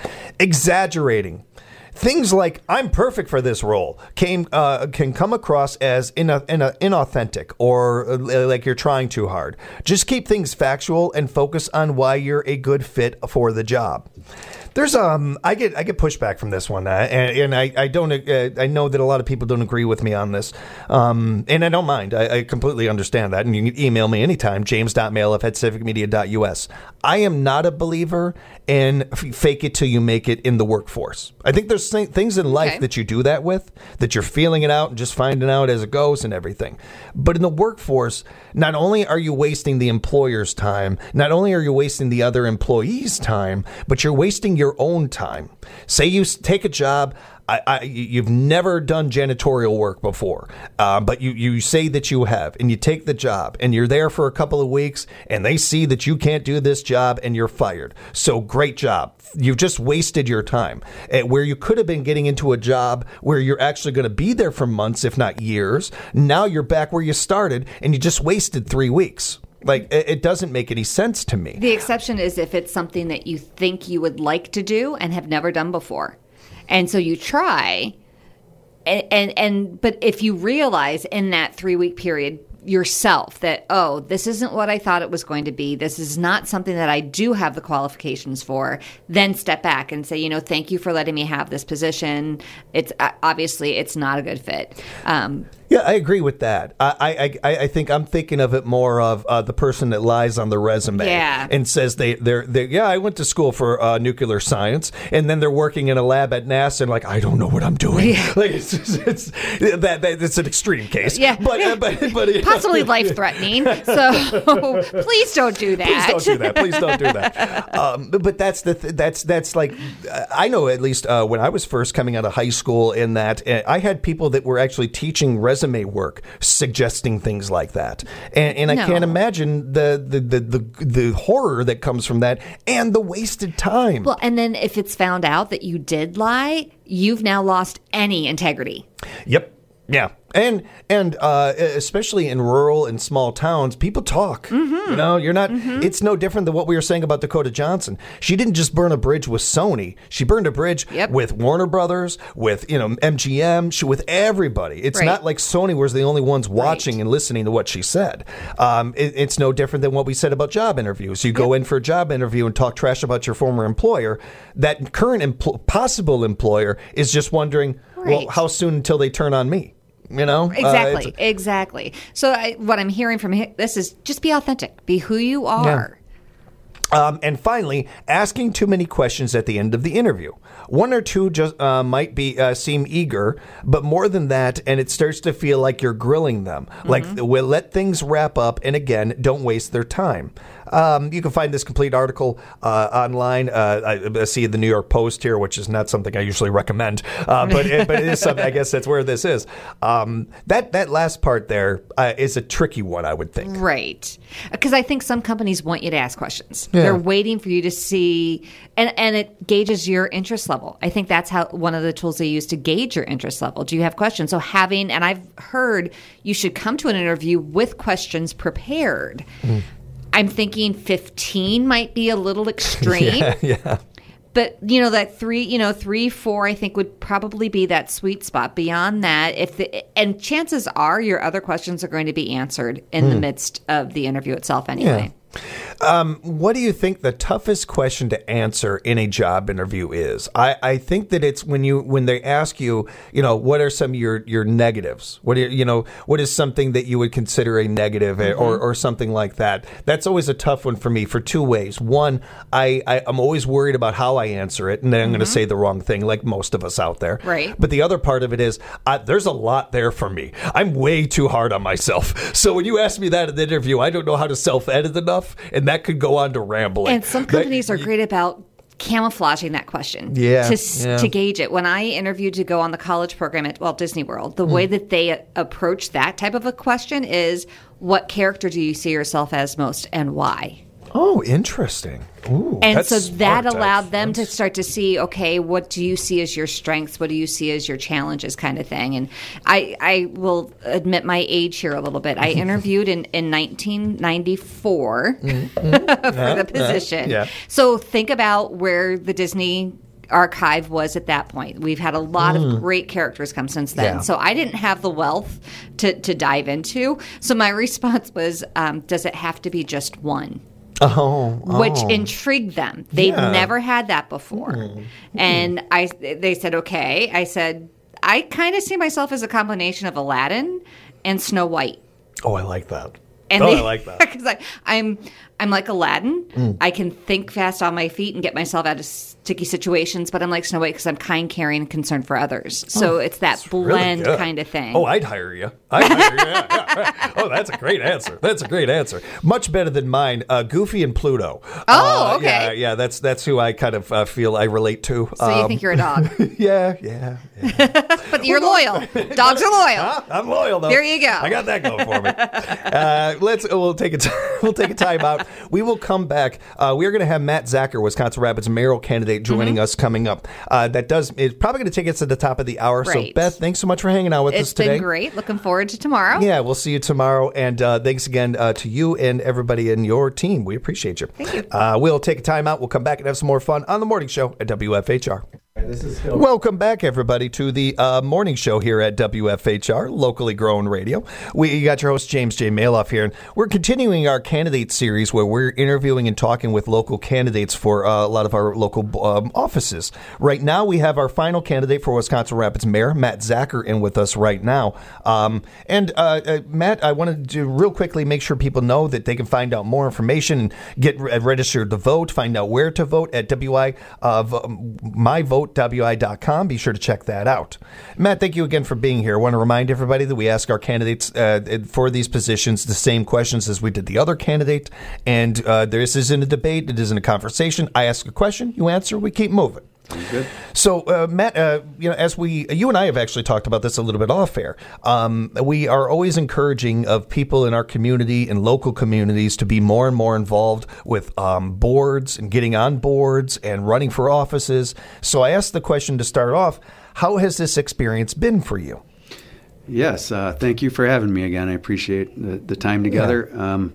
Exaggerating. Things like "I'm perfect for this role" came uh, can come across as in a, in a, inauthentic, or uh, like you're trying too hard. Just keep things factual and focus on why you're a good fit for the job. There's um, I get I get pushback from this one, uh, and, and I I don't uh, I know that a lot of people don't agree with me on this, um, and I don't mind. I, I completely understand that, and you can email me anytime, james.mailiff at civicmedia.us. I am not a believer in f- fake it till you make it in the workforce. I think there's th- things in life okay. that you do that with, that you're feeling it out and just finding out as it goes and everything. But in the workforce, not only are you wasting the employer's time, not only are you wasting the other employees' time, but you're wasting your own time. Say you take a job. I, I, you've never done janitorial work before, uh, but you, you say that you have, and you take the job, and you're there for a couple of weeks, and they see that you can't do this job, and you're fired. So great job. You've just wasted your time. And where you could have been getting into a job where you're actually going to be there for months, if not years, now you're back where you started, and you just wasted three weeks. Like, it doesn't make any sense to me. The exception is if it's something that you think you would like to do and have never done before. And so you try, and, and, and but if you realize in that three-week period yourself that, oh, this isn't what I thought it was going to be, this is not something that I do have the qualifications for, then step back and say, you know, thank you for letting me have this position. It's uh, obviously it's not a good fit. Um, Yeah, I agree with that. I, I, I, I think I'm thinking of it more of uh, the person that lies on the resume Yeah. and says they, they're, they, yeah, I went to school for uh, nuclear science, and then they're working in a lab at NASA and like, I don't know what I'm doing. Yeah. Like it's, it's, it's that, that it's an extreme case. Yeah, but uh, but, but possibly life threatening. So please don't do that. Please don't do that. Please don't do that. Um, but that's the th- that's that's like uh, I know at least uh, when I was first coming out of high school in that uh, I had people that were actually teaching resume work, suggesting things like that, and, and I No. can't imagine the the, the the the horror that comes from that and the wasted time. Well, and then if it's found out that you did lie, you've now lost any integrity. Yep. Yeah. And and uh, especially in rural and small towns, people talk. Mm-hmm. You know, you're not. Mm-hmm. It's no different than what we were saying about Dakota Johnson. She didn't just burn a bridge with Sony. She burned a bridge Yep. with Warner Brothers, with you know M G M, she, with everybody. It's Right. not like Sony was the only ones watching Right. and listening to what she said. Um, it, it's no different than what we said about job interviews. You go in for a job interview and talk trash about your former employer. That current empl- possible employer is just wondering, well, Right. how soon until they turn on me? You know? Exactly. Uh, exactly. So I, what I'm hearing from hi- this is just be authentic. Be who you are. Um, and finally, asking too many questions at the end of the interview. One or two just uh, might be uh, seem eager, but more than that, and it starts to feel like you're grilling them. Mm-hmm. Like, we'll let things wrap up, and again, don't waste their time. Um, you can find this complete article uh, online. Uh, I, I see the New York Post here, which is not something I usually recommend, uh, but it, but it is something. I guess that's where this is. Um, that that last part there uh, is a tricky one, I would think. Right. Because I think some companies want you to ask questions. Yeah. They're waiting for you to see, and, and it gauges your interest level. I think that's how one of the tools they use to gauge your interest level. Do you have questions? So having, and I've heard you should come to an interview with questions prepared. Mm. I'm thinking fifteen might be a little extreme. yeah, yeah. But, you know, that three, you know, three, four, I think would probably be that sweet spot. Beyond that, if the, and chances are your other questions are going to be answered in mm. the midst of the interview itself anyway. Yeah. Um, what do you think the toughest question to answer in a job interview is? I, I think that it's when you when they ask you, you know, what are some of your, your negatives? What are, you know, what is something that you would consider a negative mm-hmm. or, or something like that? That's always a tough one for me for two ways. One, I, I I'm always worried about how I answer it, and then I'm mm-hmm. going to say the wrong thing, like most of us out there. Right. But the other part of it is uh, there's a lot there for me. I'm way too hard on myself. So when you ask me that in the interview, I don't know how to self-edit enough. And that could go on to rambling. And some companies that, are great about camouflaging that question yeah, to yeah. to gauge it. When I interviewed to go on the college program at Walt Disney World, the mm. way that they approach that type of a question is, what character do you see yourself as most and why? Oh, interesting. Ooh, and so that smart. allowed them that's... to start to see, okay, what do you see as your strengths? What do you see as your challenges, kind of thing? And I, I will admit my age here a little bit. I interviewed in, in nineteen ninety-four mm-hmm. for yeah, the position. Yeah, yeah. So think about where the Disney archive was at that point. We've had a lot mm. of great characters come since then. Yeah. So I didn't have the wealth to, to dive into. So my response was, um, does it have to be just one? Oh, oh. Which intrigued them. They'd yeah. never had that before. Mm. And I, they said, okay. I said, I kind of see myself as a combination of Aladdin and Snow White. Oh, I like that. And oh, they, I like that. Because I'm, I'm like Aladdin. Mm. I can think fast on my feet and get myself out of sticky situations, but I'm like Snow White because I'm kind, caring, and concerned for others. So oh, it's that blend really kind of thing. Oh, I'd hire you. I'd hire you. Yeah, yeah, right. Oh, that's a great answer. That's a great answer. Much better than mine. Uh, Goofy and Pluto. Oh, uh, okay. Yeah, yeah. That's that's who I kind of uh, feel I relate to. So um, you think you're a dog? yeah, yeah. yeah. But you're loyal. Dogs are loyal. Huh? I'm loyal though. There you go. I got that going for me. uh, let's we'll take a t- we'll take a time out. We will come back. Uh, we are going to have Matt Zacher, Wisconsin Rapids mayoral candidate, joining mm-hmm. us coming up. Uh, that does it's probably going to take us to the top of the hour. Right. So Beth, thanks so much for hanging out with it's us today. It's been great. Looking forward to tomorrow. Yeah, we'll see you tomorrow. And uh, thanks again uh, to you and everybody in your team. We appreciate you. Thank you. Uh, we'll take a time out. We'll come back and have some more fun on the morning show at W F H R. This is Phil. Welcome back, everybody, to the uh, morning show here at W F H R, locally grown radio. We got your host, James J. Maloff, here, and we're continuing our candidate series where we're interviewing and talking with local candidates for uh, a lot of our local um, offices. Right now, we have our final candidate for Wisconsin Rapids Mayor, Matt Zacher, in with us right now. Um, and, uh, uh, Matt, I wanted to real quickly make sure people know that they can find out more information and get re- registered to vote, find out where to vote at W I, uh, my vote W I dot com. Be sure to check that out. Matt, thank you again for being here. I want to remind everybody that we ask our candidates uh, for these positions the same questions as we did the other candidate. And uh, this isn't a debate. It isn't a conversation. I ask a question, you answer, we keep moving. Good. So, uh, Matt, uh, you know, as we, you and I have actually talked about this a little bit off air. Um, we are always encouraging of people in our community and local communities to be more and more involved with um, boards and getting on boards and running for offices. So, I asked the question to start off: how has this experience been for you? Yes, uh, thank you for having me again. I appreciate the, the time together. Yeah. Um,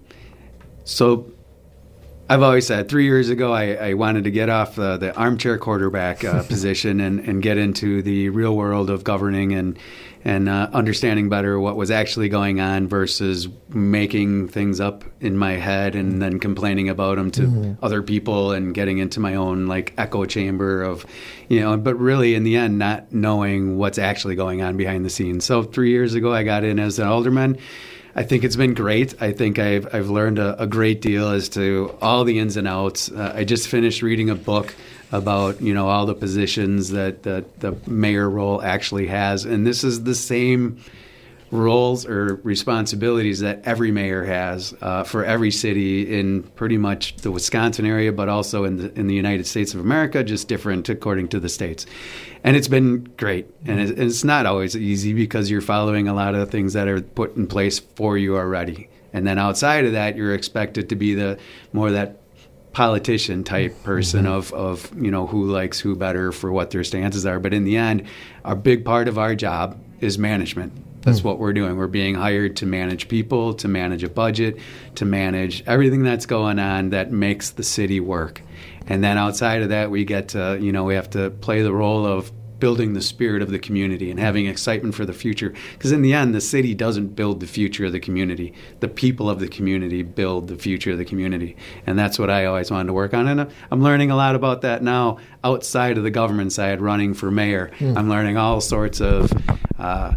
so. I've always said three years ago I, I wanted to get off uh, the armchair quarterback uh, position and, and get into the real world of governing and and uh, understanding better what was actually going on versus making things up in my head and then complaining about them to mm-hmm. other people and getting into my own like echo chamber of, you know, but really in the end not knowing what's actually going on behind the scenes. So three years ago I got in as an alderman. I think it's been great. I think I've I've learned a, a great deal as to all the ins and outs. Uh, I just finished reading a book about, you know, all the positions that, that the mayor role actually has. And this is the same roles or responsibilities that every mayor has uh, for every city in pretty much the Wisconsin area, but also in the in the United States of America, just different according to the states. And it's been great. And it's not always easy because you're following a lot of the things that are put in place for you already. And then outside of that, you're expected to be the more that politician type person mm-hmm. of, of, you know, who likes who better for what their stances are. But in the end, a big part of our job is management. That's mm. what we're doing. We're being hired to manage people, to manage a budget, to manage everything that's going on that makes the city work. And then outside of that, we get to, you know, we have to play the role of building the spirit of the community and having excitement for the future. Because in the end, the city doesn't build the future of the community. The people of the community build the future of the community. And that's what I always wanted to work on. And I'm learning a lot about that now outside of the government side, running for mayor. Mm. I'm learning all sorts of, uh,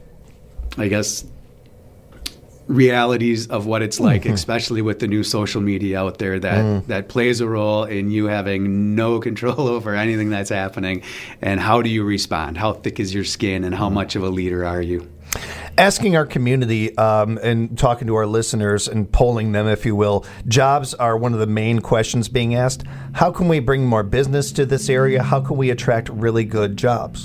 I guess, realities of what it's like, mm-hmm. especially with the new social media out there that, mm. that plays a role in you having no control over anything that's happening. And how do you respond? How thick is your skin and how much of a leader are you? Asking our community um, and talking to our listeners and polling them, if you will, jobs are one of the main questions being asked. How can we bring more business to this area? How can we attract really good jobs?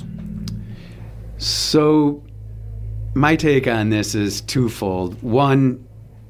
So my take on this is twofold. One,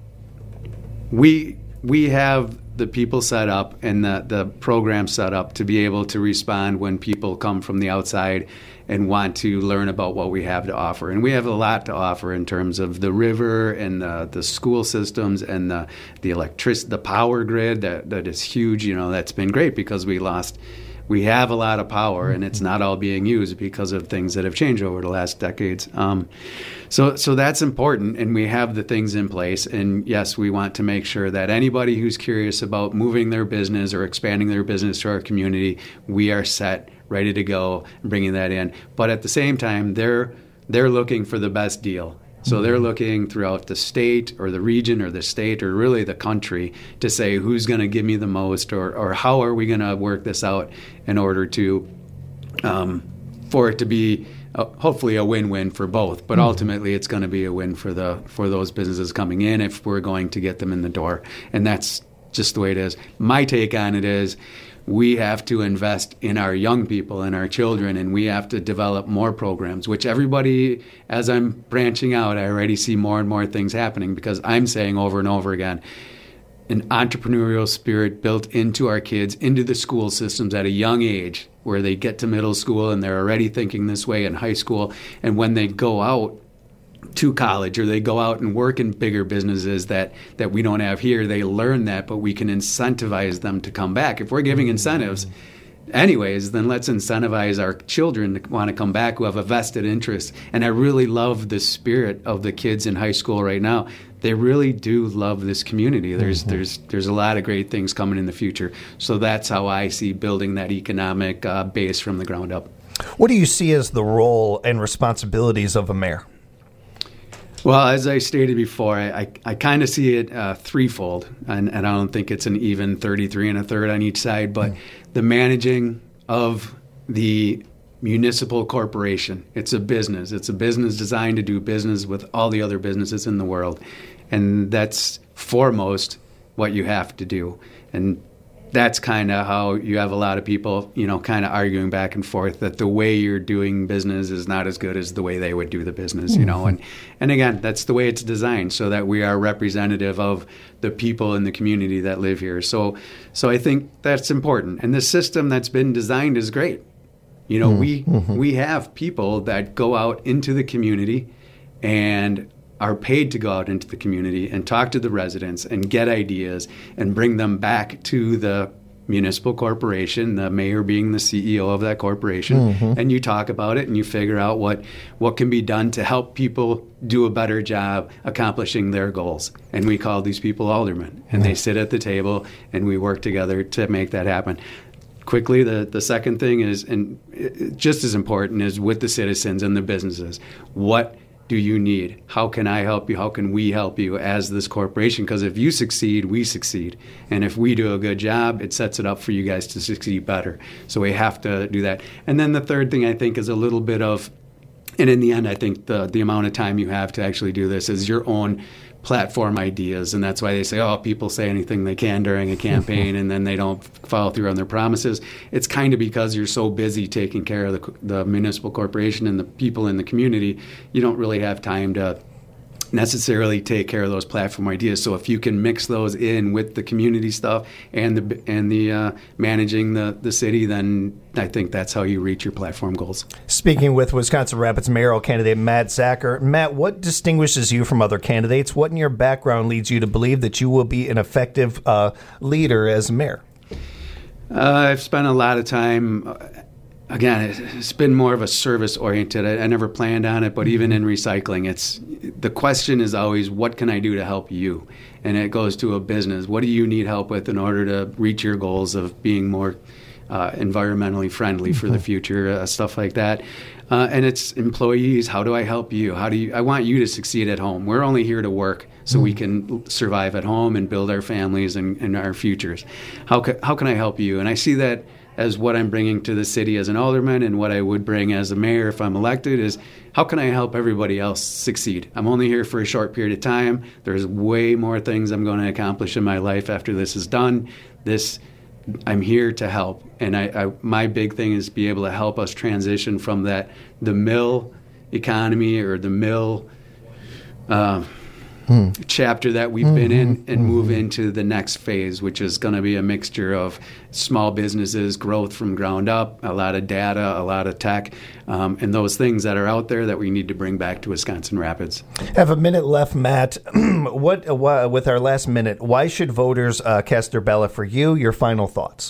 we we have the people set up and the, the program set up to be able to respond when people come from the outside and want to learn about what we have to offer. And we have a lot to offer in terms of the river and the, the school systems and the the electric the power grid that, that is huge. You know, that's been great because we lost we have a lot of power, and it's not all being used because of things that have changed over the last decades. Um, so so that's important, and we have the things in place. And yes, we want to make sure that anybody who's curious about moving their business or expanding their business to our community, we are set, ready to go, and bringing that in. But at the same time, they're they're looking for the best deal. So they're looking throughout the state or the region or the state or really the country to say who's going to give me the most or, or how are we going to work this out in order to um, for it to be uh, hopefully a win-win for both. But ultimately it's going to be a win for the for those businesses coming in if we're going to get them in the door. And that's just the way it is. My take on it is we have to invest in our young people and our children, and we have to develop more programs, which everybody, as I'm branching out, I already see more and more things happening because I'm saying over and over again, an entrepreneurial spirit built into our kids, into the school systems at a young age, where they get to middle school and they're already thinking this way in high school, and when they go out to college or they go out and work in bigger businesses that, that we don't have here, they learn that, but we can incentivize them to come back. If we're giving incentives, anyways, then let's incentivize our children to want to come back who have a vested interest. And I really love the spirit of the kids in high school right now. They really do love this community. There's mm-hmm. there's there's a lot of great things coming in the future. So that's how I see building that economic uh, base from the ground up. What do you see as the role and responsibilities of a mayor? Well, as I stated before, I, I, I kind of see it uh, threefold, and, and I don't think it's an even thirty-three and a third on each side, but mm. the managing of the municipal corporation. It's a business. It's a business designed to do business with all the other businesses in the world, and that's foremost what you have to do. And that's kind of how you have a lot of people, you know, kind of arguing back and forth that the way you're doing business is not as good as the way they would do the business, you know. And, and again, that's the way it's designed, so that we are representative of the people in the community that live here. So, so I think that's important. And the system that's been designed is great. You know, mm-hmm. we mm-hmm. we have people that go out into the community and are paid to go out into the community and talk to the residents and get ideas and bring them back to the municipal corporation, the mayor being the C E O of that corporation. Mm-hmm. And you talk about it and you figure out what, what can be done to help people do a better job accomplishing their goals. And we call these people aldermen. And mm-hmm. they sit at the table and we work together to make that happen. Quickly, the, the second thing is, and just as important, is with the citizens and the businesses. What do you need? How can I help you? How can we help you as this corporation? Because if you succeed, we succeed. And if we do a good job, it sets it up for you guys to succeed better. So we have to do that. And then the third thing I think is a little bit of, and in the end, I think the, the amount of time you have to actually do this is your own platform ideas. And that's why they say, oh, people say anything they can during a campaign and then they don't follow through on their promises. It's kind of because you're so busy taking care of the, the municipal corporation and the people in the community, you don't really have time to necessarily take care of those platform ideas. So if you can mix those in with the community stuff and the and the uh, managing the, the city, then I think that's how you reach your platform goals. Speaking with Wisconsin Rapids mayoral candidate Matt Zacher. Matt, what distinguishes you from other candidates? What in your background leads you to believe that you will be an effective uh, leader as mayor? Uh, I've spent a lot of time. Uh, Again, it's been more of a service-oriented. I, I never planned on it, but even in recycling, it's the question is always, what can I do to help you? And it goes to a business. What do you need help with in order to reach your goals of being more uh, environmentally friendly for the future, uh, stuff like that. Uh, and it's employees. How do I help you? How do you? I want you to succeed at home. We're only here to work so we can survive at home and build our families and, and our futures. How ca- how can I help you? And I see that as what I'm bringing to the city as an alderman, and what I would bring as a mayor if I'm elected is, how can I help everybody else succeed? I'm only here for a short period of time. There's way more things I'm going to accomplish in my life after this is done. This, I'm here to help. And I, I my big thing is be able to help us transition from that, the mill economy or the mill uh, Hmm. chapter that we've mm-hmm. been in and mm-hmm. move into the next phase, which is going to be a mixture of small businesses, growth from ground up, a lot of data, a lot of tech, um, and those things that are out there that we need to bring back to Wisconsin Rapids. Have a minute left, Matt. what, uh, with our last minute, why should voters uh, cast their ballot for you? Your final thoughts.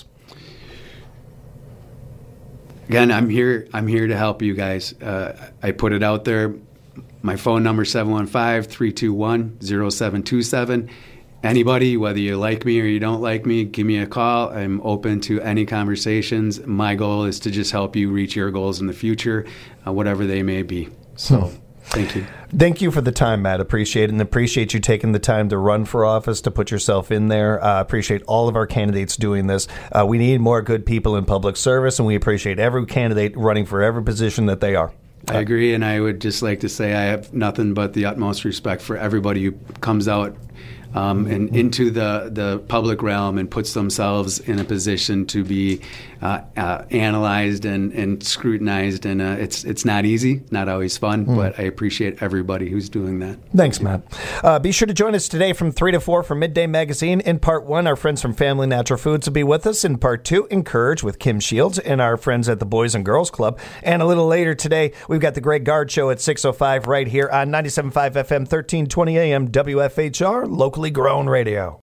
Again, I'm here. I'm here to help you guys. Uh, I put it out there. My phone number is seven one five, three two one, zero seven two seven. Anybody, whether you like me or you don't like me, give me a call. I'm open to any conversations. My goal is to just help you reach your goals in the future, uh, whatever they may be. So hmm. thank you. Thank you for the time, Matt. Appreciate it, and appreciate you taking the time to run for office, to put yourself in there. I uh, appreciate all of our candidates doing this. Uh, we need more good people in public service, and we appreciate every candidate running for every position that they are. I agree, and I would just like to say I have nothing but the utmost respect for everybody who comes out um, and into the, the public realm and puts themselves in a position to be uh, uh, analyzed and, and scrutinized. And uh, it's it's not easy, not always fun, mm. but I appreciate everybody who's doing that. Thanks, Matt. Uh, be sure to join us today from three to four for Midday Magazine. In part one, our friends from Family Natural Foods will be with us. In part two, Encourage with Kim Shields and our friends at the Boys and Girls Club. And a little later today, we've got the Greg Gard Show at six oh five right here on ninety-seven point five F M, thirteen twenty A M, W F H R, locally grown radio.